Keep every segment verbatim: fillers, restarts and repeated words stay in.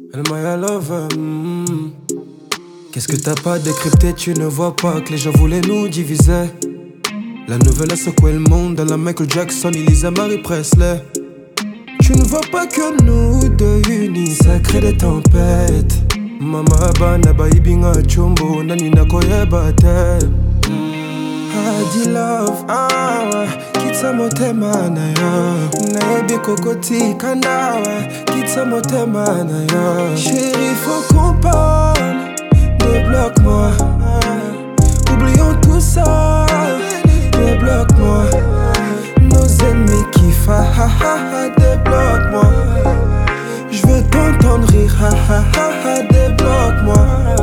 Elle m'a love. mm. Qu'est-ce que t'as pas décrypté? Tu ne vois pas que les gens voulaient nous diviser. La nouvelle a secoué le monde. Dans la Michael Jackson, Elisa Marie Presley. Tu ne vois pas que nous deux unis, ça crée des tempêtes. Mama bana ba ibinga chombo nani na koyeba te. Hadi love, ah, kitsa motema na yo. Na ebi kokoti kandawa, kitsa motema na yo. Chérie, faut qu'on parle, débloque-moi. Oublions tout ça, débloque-moi. Nos ennemis kiffent, ha ha ha ha, débloque-moi. Je veux t'entendre rire, ha ha ha ha, débloque-moi.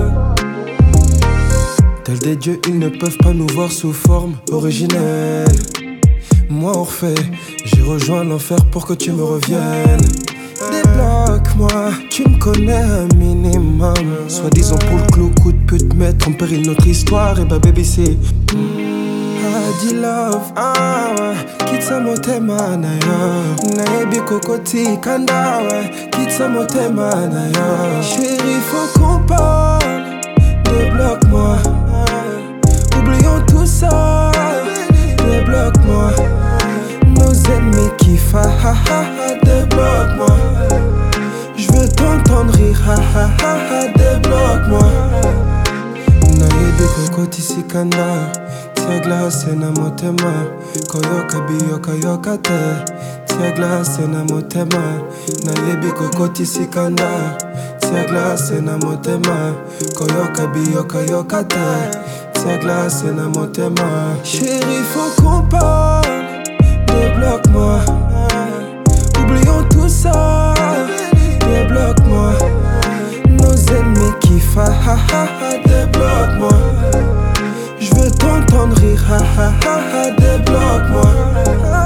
Tels des dieux, ils ne peuvent pas nous voir sous forme originelle. Moi Orphée, j'ai rejoint l'enfer pour que tu me reviennes. Débloque-moi, tu me connais un minimum. Soi-disant pour le clou, coup de pute, mettre en péril notre histoire. Et bah baby c'est Hadi love, ah, kitsa motema na yo. Na ebi kokoti kandawa, kitsa motema na yo. Chérie, faut qu'on parle, débloque-moi. Oublions tout ça, débloque-moi. Nos ennemis kiffent, ha ha ha ha, débloque-moi. Je veux t'entendre rire, ha ha ha ha, débloque-moi. Na ebi kokoti sikanda, tia glace na motema. Koyoka biyoka yoka te, tia glace na motema. Na ebi kokoti sikanda, tia glace na motema. Koyoka biyoka yoka te, tia glace na motema. Chérie, faut qu'on parle, débloque-moi. Oublions tout ça, débloque-moi. Nos ennemis kiffent, ha ha ha ha, débloque-moi. Je veux t'entendre rire, ha ha ha ha, débloque-moi.